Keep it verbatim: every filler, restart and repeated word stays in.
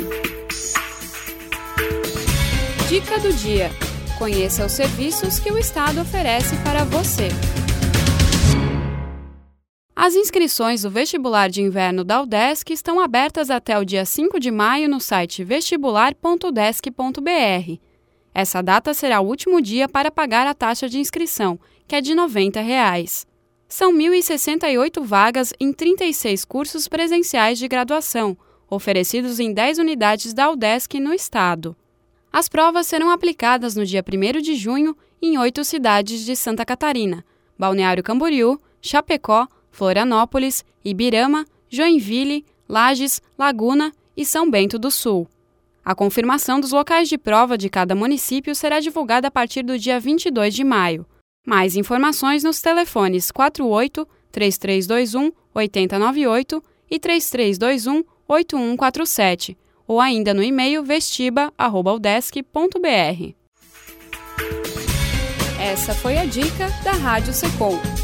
Dica do dia. Conheça os serviços que o Estado oferece para você. As inscrições do vestibular de inverno da UDESC estão abertas até o dia cinco de maio no site vestibular ponto udesc ponto br. Essa data será o último dia para pagar a taxa de inscrição, que é de noventa reais. São mil e sessenta e oito vagas em trinta e seis cursos presenciais de graduação, oferecidos em dez unidades da UDESC no estado. As provas serão aplicadas no dia primeiro de junho em oito cidades de Santa Catarina: Balneário Camboriú, Chapecó, Florianópolis, Ibirama, Joinville, Lages, Laguna e São Bento do Sul. A confirmação dos locais de prova de cada município será divulgada a partir do dia vinte e dois de maio. Mais informações nos telefones quatro oito, três três dois um, oito zero nove oito e três três dois um, oito um quatro sete, ou ainda no e-mail vestiba arroba udesc ponto br. Essa foi a dica da Rádio Secom.